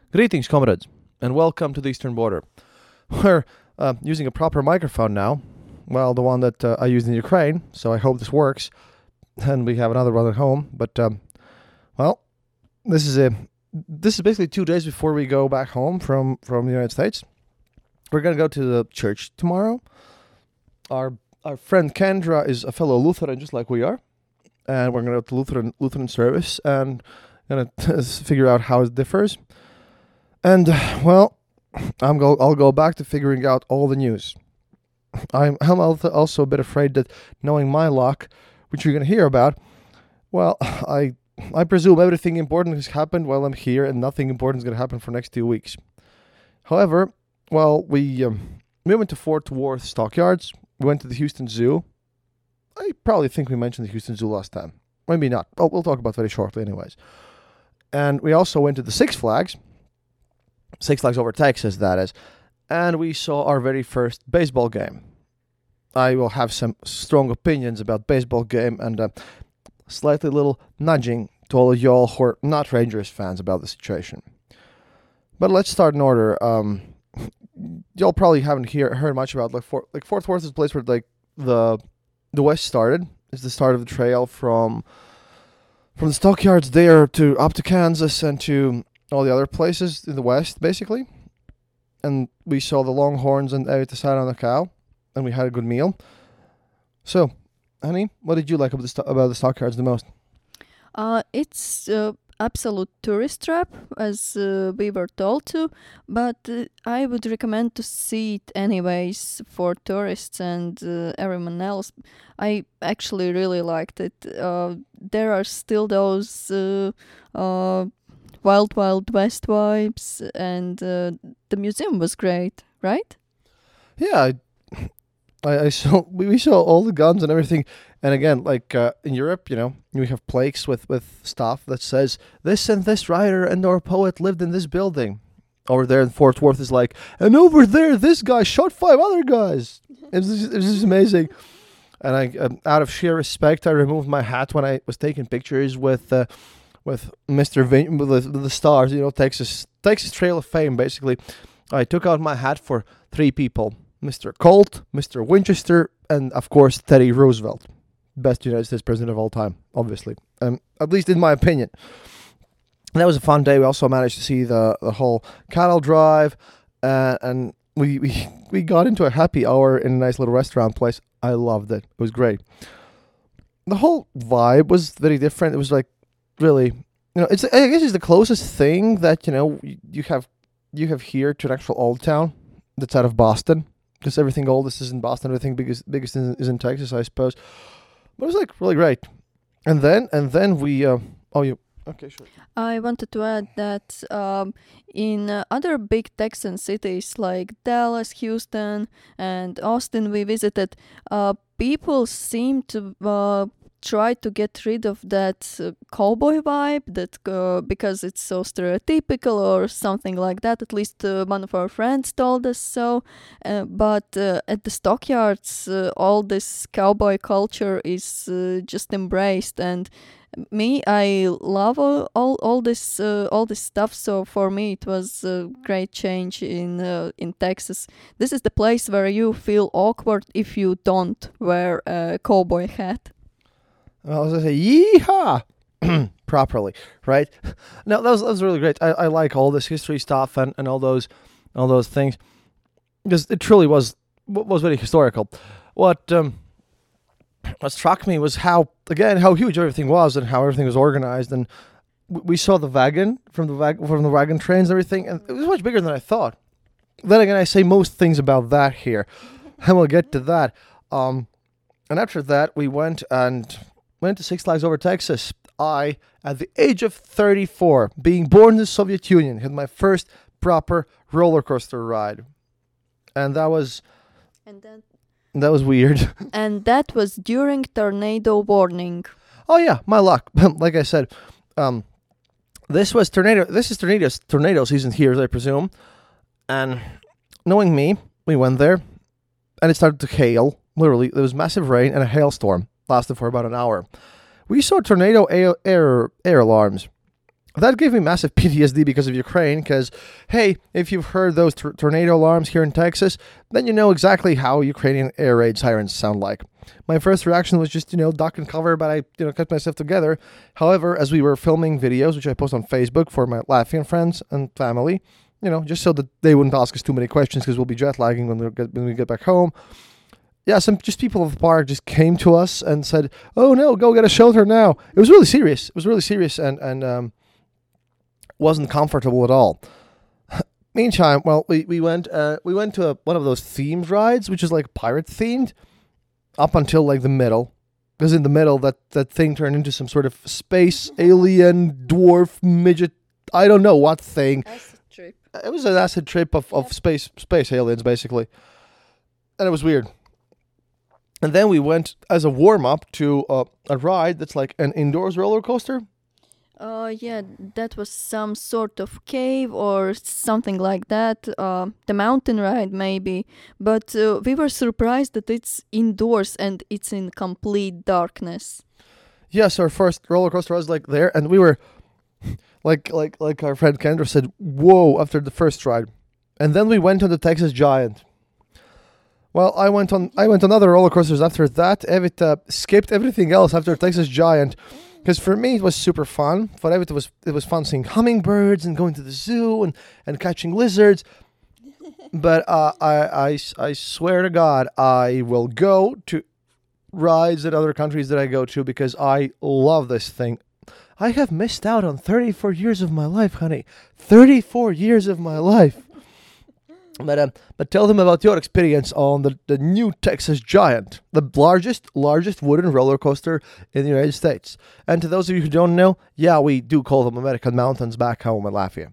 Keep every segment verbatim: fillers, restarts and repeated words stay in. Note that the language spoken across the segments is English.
Greetings, comrades, and welcome to the Eastern Border. We're uh, using a proper microphone now. Well, the one that uh, I used in Ukraine, so I hope this works. And we have another one at home. But, um, well, this is a this is basically two days before we go back home from, from the United States. We're going to go to the church tomorrow. Our our friend Kendra is a fellow Lutheran, just like we are. And we're going to go to Lutheran Lutheran service and going to figure out how it differs. And, well, I'm go- I'll go back to figuring out all the news. I'm, I'm also a bit afraid that knowing my luck, which you're going to hear about, well, I I presume everything important has happened while I'm here and nothing important is going to happen for the next two weeks. However, well, we, um, we went to Fort Worth Stockyards. We went to the Houston Zoo. I probably think we mentioned the Houston Zoo last time. Maybe not. Oh, we'll talk about it very shortly anyways. And we also went to the Six Flags. Six Flags Over Texas, that is. And we saw our very first baseball game. I will have some strong opinions about baseball game and uh, slightly little nudging to all of y'all who are not Rangers fans about the situation. But let's start in order. Um, y'all probably haven't hear, heard much about like Fort, like Fort Worth is a place where like the the West started. It's the start of the trail from from the stockyards there to up to Kansas and to all the other places in the West, basically. And we saw the Longhorns and ate the side on the cow, and we had a good meal. So, honey, what did you like about the, sto- about the stockyards the most? Uh, it's uh, absolute tourist trap, as uh, we were told to, but uh, I would recommend to see it anyways for tourists and uh, everyone else. I actually really liked it. Uh, there are still those uh, uh, Wild Wild West vibes, and uh, the museum was great, right? Yeah, I, I, I saw we, we saw all the guns and everything. And again, like uh, in Europe, you know, we have plaques with, with stuff that says this and this writer and or poet lived in this building. Over there in Fort Worth is like, and over there, this guy shot five other guys. It was, it was just amazing. And I, um, out of sheer respect, I removed my hat when I was taking pictures with uh, with Mister Vin- with the, the stars, you know, Texas Texas Trail of Fame. Basically, I took out my hat for three people: Mister Colt, Mister Winchester, and of course Teddy Roosevelt. Best United States president of all time, obviously, um, at least in my opinion. And that was a fun day. We also managed to see the, the whole cattle drive, uh, and we, we we got into a happy hour in a nice little restaurant place. I loved it. It was great. The whole vibe was very different. It was like really, you know, it's I guess it's the closest thing that you know you have you have here to an actual old town that's out of Boston, because everything oldest is in Boston. Everything biggest biggest is, is in Texas, I suppose. But it was like really great. And then and then we uh, oh you okay sure. I wanted to add that um, in uh, other big Texan cities like Dallas, Houston, and Austin we visited, uh, people seem to uh, try to get rid of that uh, cowboy vibe that uh, because it's so stereotypical or something like that. At least uh, one of our friends told us so. Uh, but uh, at the stockyards, uh, all this cowboy culture is uh, just embraced, and me, I love all all, all this uh, all this stuff. So for me, it was a great change in uh, in Texas. This is the place where you feel awkward if you don't wear a cowboy hat. Well, I was gonna say yeehaw properly, right? No, that was that was really great. I, I like all this history stuff and, and all those all those things because it truly was was very historical. What um, what struck me was how again how huge everything was and how everything was organized, and we saw the wagon from the wag- from the wagon trains and everything, and it was much bigger than I thought. Then again, I say most things about that here, and we'll get to that. Um, and after that, we went and went to Six Flags Over Texas. I, at the age of thirty-four, being born in the Soviet Union, had my first proper roller coaster ride, and that was And then that was weird. and that was during tornado warning. Oh yeah, my luck. Like I said, um, this was tornado. This is tornado tornado season here, as I presume. And knowing me, we went there, and it started to hail. Literally, there was massive rain and a hailstorm lasted for about an hour. We saw tornado air air, air alarms, that gave me massive P T S D because of Ukraine. Because, hey, if you've heard those tor- tornado alarms here in Texas, then you know exactly how Ukrainian air raid sirens sound like. My first reaction was just, you know, duck and cover, but I, you know, kept myself together. However, as we were filming videos, which I post on Facebook for my Latvian friends and family, you know, just so that they wouldn't ask us too many questions because we'll be jet lagging when we get when we get back home. Yeah, some just people of the park just came to us and said, "Oh no, go get a shelter now." It was really serious. It was really serious and and um, wasn't comfortable at all. Meantime, well, we we went uh, we went to a, one of those themed rides, which is like pirate themed, up until like the middle, because in the middle that that thing turned into some sort of space alien dwarf midget. I don't know what thing. Acid trip. It was an acid trip of, of space space aliens basically, and it was weird. And then we went as a warm-up to uh, a ride that's like an indoors roller coaster. Uh, yeah, that was some sort of cave or something like that. Uh, the mountain ride, maybe. But uh, we were surprised that it's indoors and it's in complete darkness. Yes, our first roller coaster was like there, and we were like like like our friend Kendra said, "Whoa!" after the first ride, and then we went on the Texas Giant. Well, I went on I went on other roller coasters after that. Evita skipped everything else after Texas Giant, because for me it was super fun. For Evita, it was it was fun seeing hummingbirds and going to the zoo and, and catching lizards. But uh, I, I I swear to God, I will go to rides in other countries that I go to because I love this thing. I have missed out on thirty-four years of my life, honey. thirty-four years of my life. But um, but tell them about your experience on the, the new Texas Giant, the largest largest wooden roller coaster in the United States. And to those of you who don't know, yeah, we do call them American mountains back home in Latvia.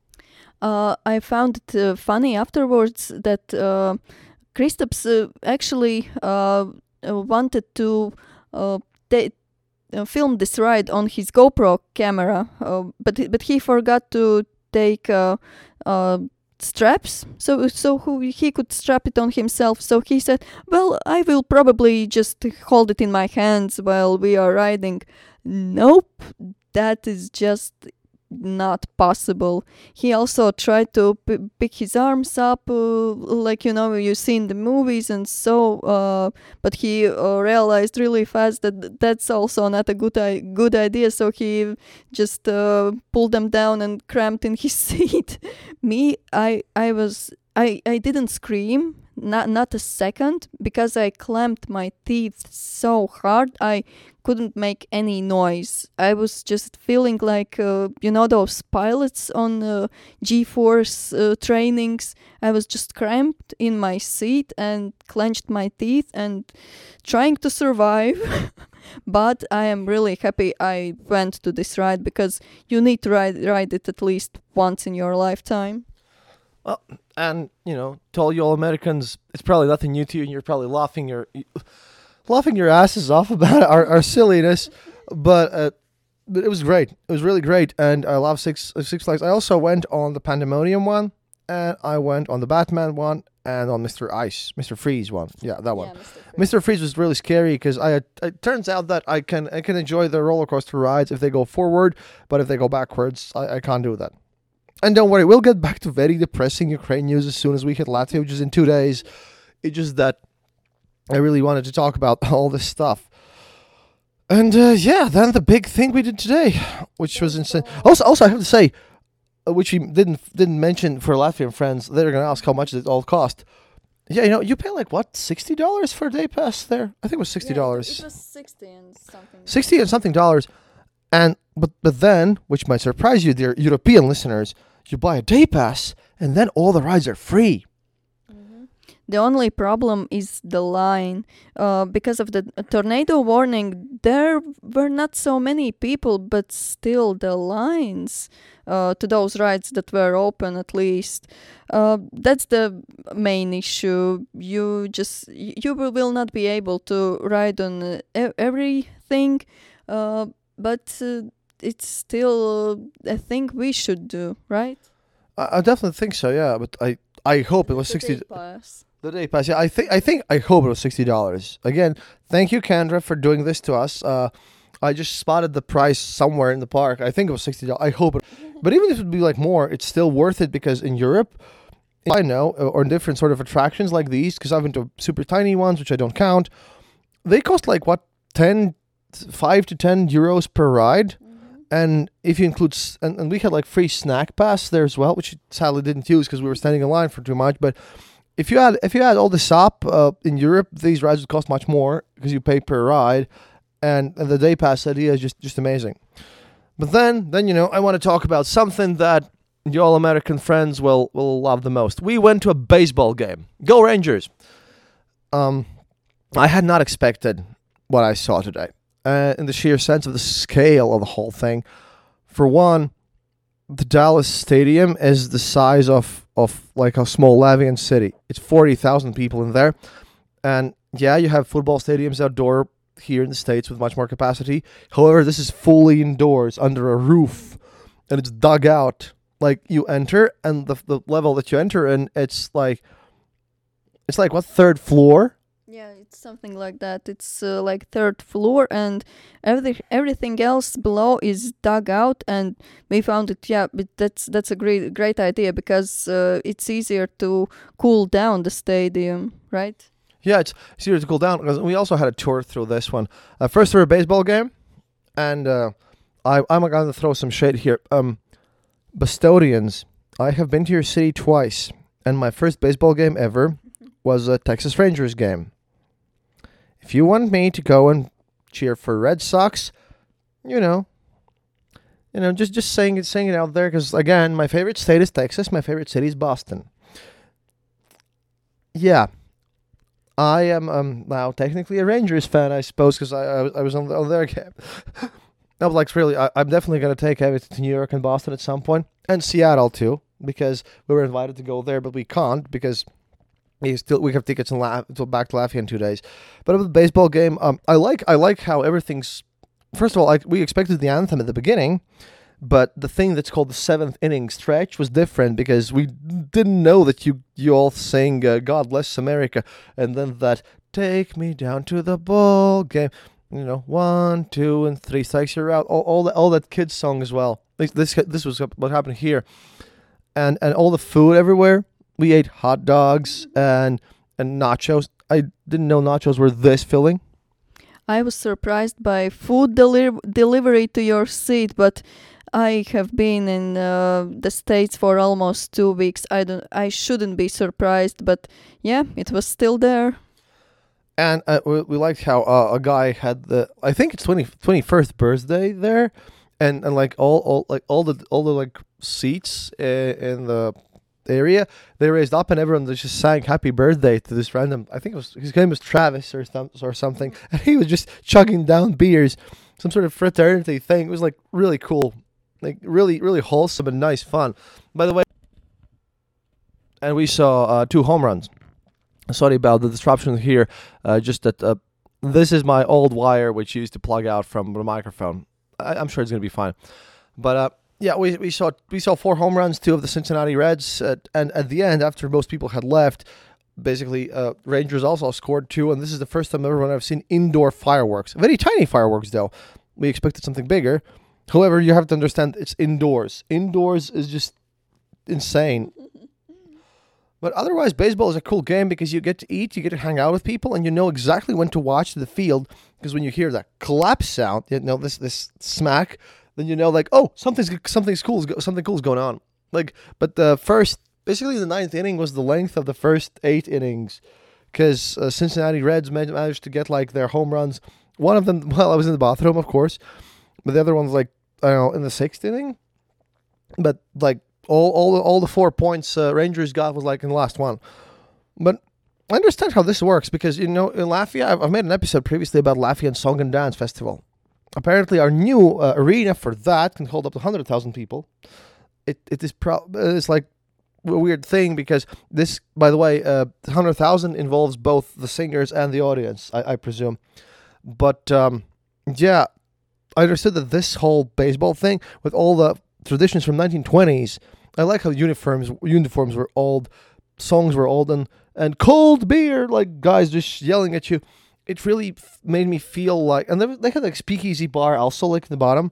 Uh, I found it uh, funny afterwards that uh, Kristaps uh, actually uh, uh, wanted to uh, ta- uh, film this ride on his GoPro camera, uh, but he- but he forgot to take uh, uh, straps, so so who he could strap it on himself. So he said, "Well, I will probably just hold it in my hands while we are riding." Nope, that is just not possible. He also tried to p- pick his arms up, uh, like you know you see in the movies, and so. Uh, but he uh, realized really fast that th- that's also not a good I- good idea. So he just uh, pulled them down and cramped in his seat. Me, I I was I I didn't scream. Not not a second, because I clamped my teeth so hard I couldn't make any noise. I was just feeling like uh, you know those pilots on uh, G-force uh, trainings. I was just cramped in my seat and clenched my teeth and trying to survive. But I am really happy I went to this ride because you need to ride ride it at least once in your lifetime. Well, and you know, to all you all Americans, it's probably nothing new to you, and you're probably laughing your laughing your asses off about our, our silliness. But uh, but it was great. It was really great, and I love Six Six Flags. I also went on the Pandemonium one, and I went on the Batman one, and on Mister Ice, Mister Freeze one. Yeah, that one. Yeah, Mister Freeze. Mister Freeze was really scary because I. It turns out that I can I can enjoy the roller coaster rides if they go forward, but if they go backwards, I, I can't do that. And don't worry, we'll get back to very depressing Ukraine news as soon as we hit Latvia, which is in two days. It's just that I really wanted to talk about all this stuff. And uh, yeah, then the big thing we did today, which was insane. Also, also I have to say, uh, which we didn't didn't mention for Latvian friends, they're going to ask how much it all cost. Yeah, you know, you pay like, what, sixty dollars for a day pass there? I think it was sixty dollars. Yeah, it was sixty and something. sixty and something dollars. And but but then, which might surprise you, dear European listeners, you buy a day pass and then all the rides are free. Mm-hmm. The only problem is the line. Uh, because of the tornado warning, there were not so many people, but still the lines uh, to those rides that were open, at least. Uh, that's the main issue. You just you will will not be able to ride on uh, e- everything, uh, but uh, it's still a thing we should do, right? I, I definitely think so. Yeah, but I I hope it was The sixty. day pass. The day pass. Yeah, I think I think I hope it was sixty dollars. Again, thank you, Kendra, for doing this to us. Uh, I just spotted the price somewhere in the park. I think it was sixty dollars. I hope it. But even if it would be like more, it's still worth it because in Europe, I know, or in different sort of attractions like these, because I've been to super tiny ones, which I don't count, they cost like, what, ten, five to ten euros per ride? And if you include, s- and, and we had like free snack pass there as well, which we sadly didn't use because we were standing in line for too much. But if you add if you add all this up uh, in Europe, these rides would cost much more because you pay per ride, and, and the day pass idea is just, just amazing. But then then you know I want to talk about something that your all American friends will will love the most. We went to a baseball game. Go Rangers! Um, I had not expected what I saw today. Uh, in the sheer sense of the scale of the whole thing. For one, the Dallas Stadium is the size of, of like a small Latvian city. It's forty thousand people in there. And yeah, you have football stadiums outdoor here in the States with much more capacity. However, this is fully indoors under a roof and it's dug out. Like you enter and the, the level that you enter in, it's like, it's like what, third floor? Yeah, it's something like that. It's uh, like third floor, and everything everything else below is dug out. And we found it. Yeah, but that's that's a great great idea because uh, it's easier to cool down the stadium, right? Yeah, it's easier to cool down. Because we also had a tour through this one. Uh, first, through a baseball game, and uh, I I'm going to throw some shade here. Um, Bostonians, I have been to your city twice, and my first baseball game ever was a Texas Rangers game. If you want me to go and cheer for Red Sox, you know, you know, just just saying it, saying it out there, because again, my favorite state is Texas. My favorite city is Boston. Yeah, I am um now technically a Rangers fan, I suppose, because I, I I was on, the, on their game. I was like, really, I, I'm definitely gonna take everything to New York and Boston at some point, and Seattle too, because we were invited to go there, but we can't because. We still we have tickets in La- to back to Latvia in two days, but with the baseball game, um, I like I like how everything's. First of all, I, we expected the anthem at the beginning, but the thing that's called the seventh inning stretch was different because we didn't know that you you all sang uh, "God Bless America" and then that "Take me down to the ball game." You know, one, two, and three strikes, you're out. All all that all that kids song as well. This this this was what happened here, and and all the food everywhere. We ate hot dogs and and nachos. I didn't know nachos were this filling. I was surprised by food deli- delivery to your seat, but I have been in uh, the States for almost two weeks. I don't. I shouldn't be surprised, but yeah, it was still there. And uh, we, we liked how uh, a guy had the I think it's twenty, twenty-first birthday there, and and like all, all like all the all the like seats uh, in the area they raised up and everyone just sang happy birthday to this random, I think it was his name was Travis or some, or something, and he was just chugging down beers, some sort of fraternity thing. It was like really cool, like really really wholesome and nice fun, by the way. And we saw uh, two home runs. Sorry about the disruption here, uh, just that uh, this is my old wire which used to plug out from the microphone. I- I'm sure it's gonna be fine, but uh yeah, we we saw we saw four home runs, two of the Cincinnati Reds, uh, and at the end, after most people had left, basically uh, Rangers also scored two, and this is the first time ever when I've seen indoor fireworks. Very tiny fireworks, though. We expected something bigger. However, you have to understand it's indoors. Indoors is just insane. But otherwise, baseball is a cool game because you get to eat, you get to hang out with people, and you know exactly when to watch the field. Because when you hear that clap sound, you know this this smack. Then you know, like, oh, something's something's cool, something cool is going on. Like, but the first, basically, the ninth inning was the length of the first eight innings, because uh, Cincinnati Reds managed to get like their home runs. One of them, well, I was in the bathroom, of course, but the other one was like, I don't know, in the sixth inning. But like all all the, all the four points uh, Rangers got was like in the last one. But I understand how this works because you know in Latvia, I've, I've made an episode previously about Latvian Song and Dance Festival. Apparently, our new uh, arena for that can hold up to one hundred thousand people. It It is pro- it's like a weird thing because this, by the way, uh, one hundred thousand involves both the singers and the audience, I, I presume. But, um, yeah, I understood that this whole baseball thing with all the traditions from nineteen twenties, I like how uniforms uniforms were old, songs were old, and, and cold beer, like guys just yelling at you. it really f- made me feel like, and they, they had like speakeasy bar also like in the bottom.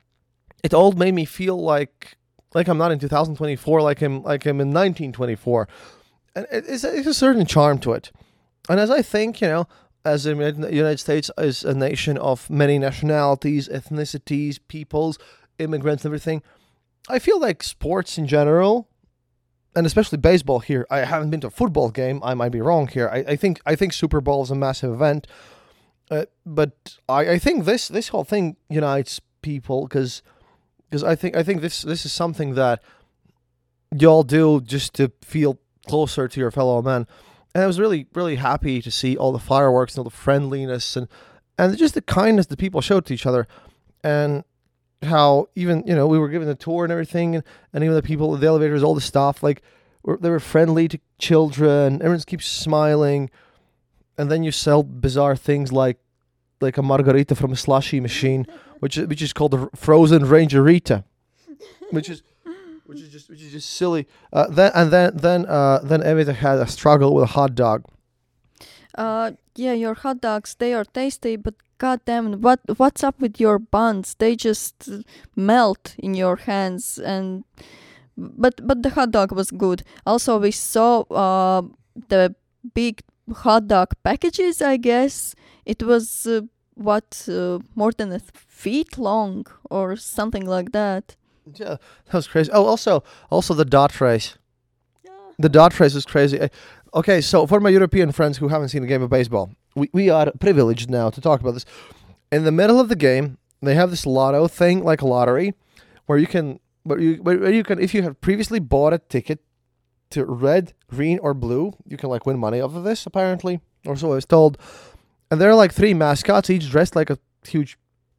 It all made me feel like like I'm not in two thousand twenty-four, like I'm like I'm in nineteen twenty-four, and it, it's, a, it's a certain charm to it. And as I think, you know, as the United States is a nation of many nationalities, ethnicities, peoples, immigrants, and everything, I feel like sports in general, and especially baseball here. I haven't been to a football game. I might be wrong here. I, I think I think Super Bowl is a massive event, uh, but I, I think this this whole thing unites people because because I think I think this this is something that y'all do just to feel closer to your fellow man. And I was really really happy to see all the fireworks and all the friendliness and and just the kindness that people showed to each other, and how even, you know, we were given a tour and everything, and, and even the people, the elevators, all the staff, like, were, they were friendly to children. Everyone keeps smiling, and then you sell bizarre things like like a margarita from a slushy machine, which is, which is called the frozen Rangerita, which is which is just which is just silly. Uh, then and then then uh, then Evita had a struggle with a hot dog. Uh, yeah, your hot dogs, they are tasty, but goddamn, what what's up with your buns? They just uh, melt in your hands, and but but the hot dog was good. Also, we saw uh the big hot dog packages. I guess it was uh, what uh, more than a th- feet long or something like that. Yeah, that was crazy. Oh, also also the dot race. The dot race is crazy. I- Okay, so for my European friends who haven't seen a game of baseball, we, we are privileged now to talk about this. In the middle of the game, they have this lotto thing, like a lottery, where you can, where you, where you can, if you have previously bought a ticket to red, green, or blue, you can like win money off of this, apparently, or so I was told. And there are like three mascots, each dressed like a huge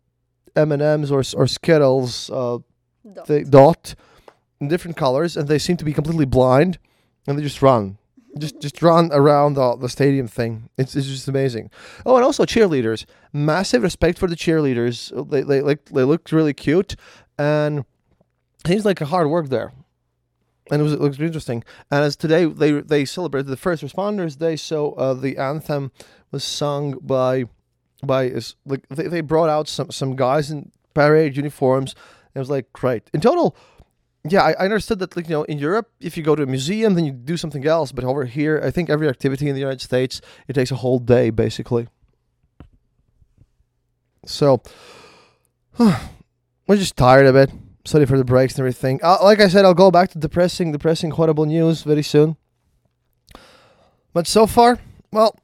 M and M's or or Skittles uh, Dot. th- dot in different colors, and they seem to be completely blind, and they just run. Just just run around the, the stadium thing. It's it's just amazing. Oh, and also cheerleaders. Massive respect for the cheerleaders. They they like they looked really cute, and seems like a hard work there. And it was it looks interesting. And as today they they celebrated the First Responders Day, so uh, the anthem was sung by by is like they, they brought out some some guys in parade uniforms. And it was like great. In total. Yeah, I, I understood that, like, you know, in Europe, if you go to a museum, then you do something else. But over here, I think every activity in the United States, it takes a whole day, basically. So, we're just tired of it. Sorry for the breaks and everything. Uh, like I said, I'll go back to depressing, depressing, horrible news very soon. But so far, well,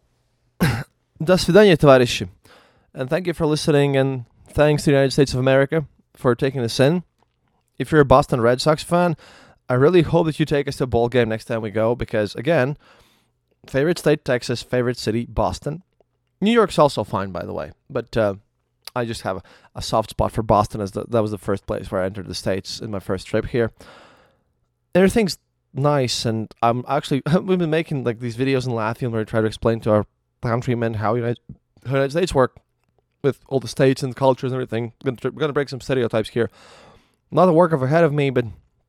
до свидания, товарищи. And thank you for listening, and thanks to the United States of America for taking this in. If you're a Boston Red Sox fan, I really hope that you take us to a ball game next time we go, because, again, favorite state, Texas, favorite city, Boston. New York's also fine, by the way, but uh, I just have a, a soft spot for Boston, as the, that was the first place where I entered the States in my first trip here. Everything's nice, and I'm actually, we've been making like these videos in Latvian where we try to explain to our countrymen how United, how United States work with all the states and cultures and everything. We're going to break some stereotypes here. Not a work of ahead of me, but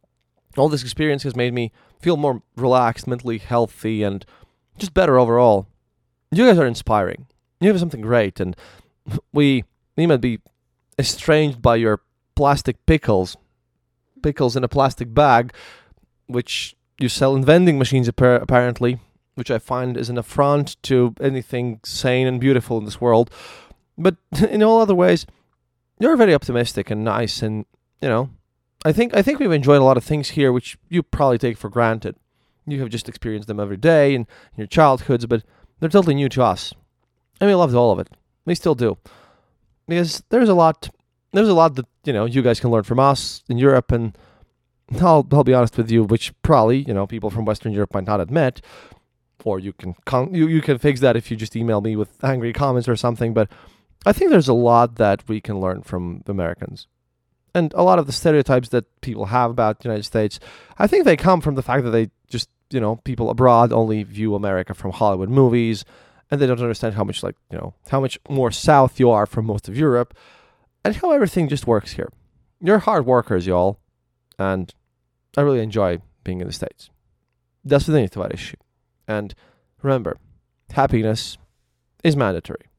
all this experience has made me feel more relaxed, mentally healthy, and just better overall. You guys are inspiring. You have something great, and we, we might be estranged by your plastic pickles. Pickles in a plastic bag, which you sell in vending machines apparently, which I find is an affront to anything sane and beautiful in this world. But in all other ways, you're very optimistic and nice, and you know, I think I think we've enjoyed a lot of things here, which you probably take for granted. You have just experienced them every day in, in your childhoods, but they're totally new to us, and we loved all of it. We still do, because there's a lot, there's a lot that you know you guys can learn from us in Europe, and I'll I'll be honest with you, which probably you know people from Western Europe might not admit, or you can con- you you can fix that if you just email me with angry comments or something. But I think there's a lot that we can learn from the Americans. And a lot of the stereotypes that people have about the United States, I think they come from the fact that they just, you know, people abroad only view America from Hollywood movies, and they don't understand how much, like, you know, how much more south you are from most of Europe, and how everything just works here. You're hard workers, y'all, and I really enjoy being in the States. До свидания, товарищи. And remember, happiness is mandatory.